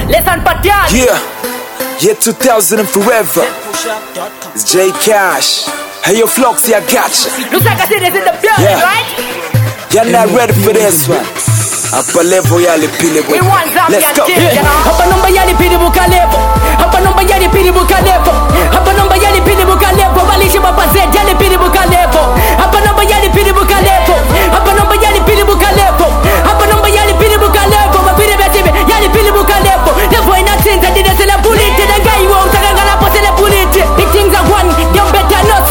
Listen Patian. Yeah 2000 and forever. It's J Cash. Hey yo Floxy, I gotcha. Looks like I see this in the building, right? You're not ready for this one. Upper level yali pili We want Zambia. Let's go. Hapa nomba yali pili bukalepo. Hapa nomba yali pili bukalepo. Hapa nomba yali pili bukalepo. Balishi mapazeti yali pili bukalepo. Hapa nomba yali pili bukalepo. Hapa nomba yali pili bukalepo. Hapa nomba yali pili bukalepo. Mapiri betibe yali pili bukalepo. Never in a sense I didn't sell a bullet. The guy you won't take a po sell a bullet. Big things are one, you better not.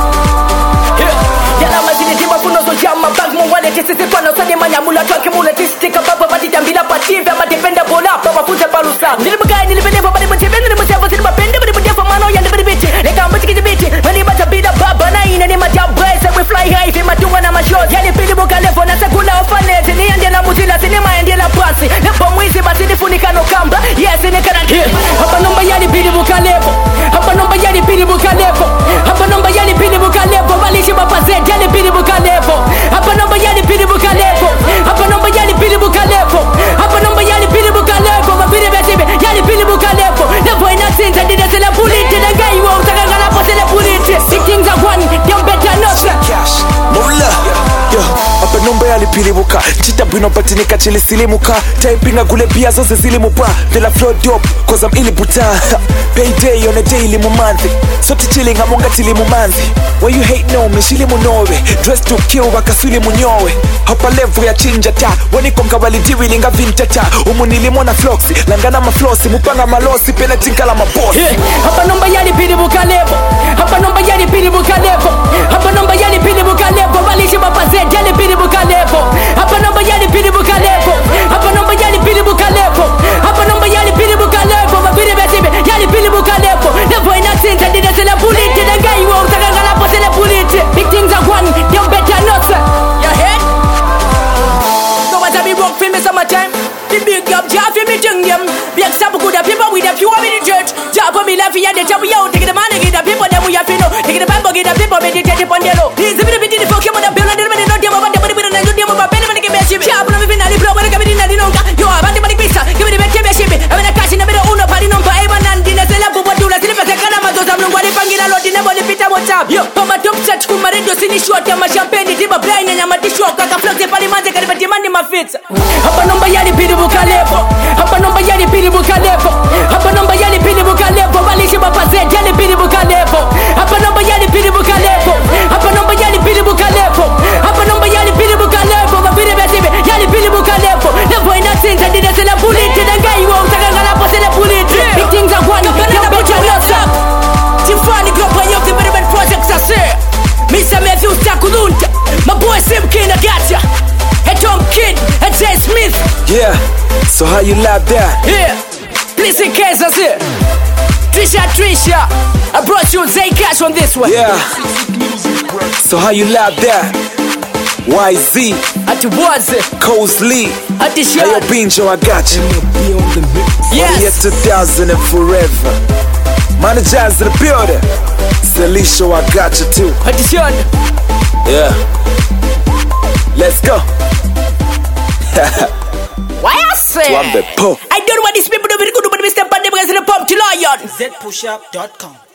Yala mazini tiba puno so jama bag mo wale tisi pano sani manyamula twaki mula tisi tika baba badita mbila pative ama dependa bola baba futa balusa nilimukai nilipende baba nimutebe nilimusevo sinibapende nilimutefa mano ya nilibiti leka mbachiki biti mani bata bida baba na ina ni majabraise we fly high fi matunga na mashot yani pili buka levo na sekula ofanete ni ande na mutila sinima ende la pasi nepo mwizi basi nifunika no kamba yes ni kana hapa nomba yani pili buka levo hapa nomba yani pili buka levo hapa nomba yani pili buka levo balishi mapazeti yani pili buka levo hapa nomba yani pili buka levo hapa nomba yani pili buka levo hapa nomba yani pili buka levo mapiri betibe yani pili buka levo never in a sense I didn't sell a bullet the guy you won't take a po sell a bullet big things are one you better not Cash Mola Yo Upper number yali pili buka Chita bwino patinika chili silimuka Typinga gule bia zose zilimuba De la flow dope Cause I'm ili buta Payday on a daily mumanthi Soti chilling amunga tili mumanthi Why you hate no me shili munowe Dress to kill wakasuli munyowe Hapa level ya chinja ta Waniko mkawalidiwi linga vintata Umunilimona floxy Langana maflosi Mupanga malosi Pena tinkala mabosi Hapa nomba yali pili buka levo Hapa nomba yali pili buka levo Hapa nomba yali pili buka levo Balishi mapazeti yali pili buka levo Hapa nomba yali pili buka levo Hapa nomba yali pili buka levo Hapa nomba yali pili buka levo Mapiri betibe yali pili buka levo Never in a sense I didn't sell a bullet The guy you won't take a po sell a bullet Big things are one, you better not your head no matter me work for me summertime the big job job for me young them be accept good people with the pure in the church job for me life here the job we out take the money get the people them we have to know take the Bible get the people meditate upon the law this is the bit the fuck you wanna build and the money not them about the money we don't do them about penny money give me shit job no me finally blow when I come in the nonga you are about the money pizza give me the best shit I mean I cash in the middle uno party number even and dinner sell up what do la silipa kana mazoza mlungu alipangira lot in the money pita what's up yo pama top chat kuma radio sini short ya champagne tiba blind na madisho kaka flox pale manze karibu timani mafitsa hapa nomba yali pili buka levo hapa nomba yali pili buka levo hapa nomba yali pili buka levo balishi mapazeti yali pili buka levo hapa nomba yali pili buka levo hapa nomba yali pili buka levo hapa nomba yali pili buka levo mapiri betibe yali pili buka levo never in a sense I didn't sell a bullet the guy you won't take a po sell a bullet big things are one you better not up Tifani group when you development projects are say Mr. Matthew Takulunta my boy Sim King I gotcha hey Tom Kid and Jay Smith Yeah So how you love that? Yeah please in case I say Trisha I brought you Zay Cash on this one Yeah So how you love that? YZ At was Coast Lee at the show Hey yo Binjo I got you Yes Year 2000 and forever Managers in the building Salisha I got you too at the show Yeah Let's go Why I say Twambe po I don't know what these people do very good but Mr. Pandemic is in the pump to lion zpushup.com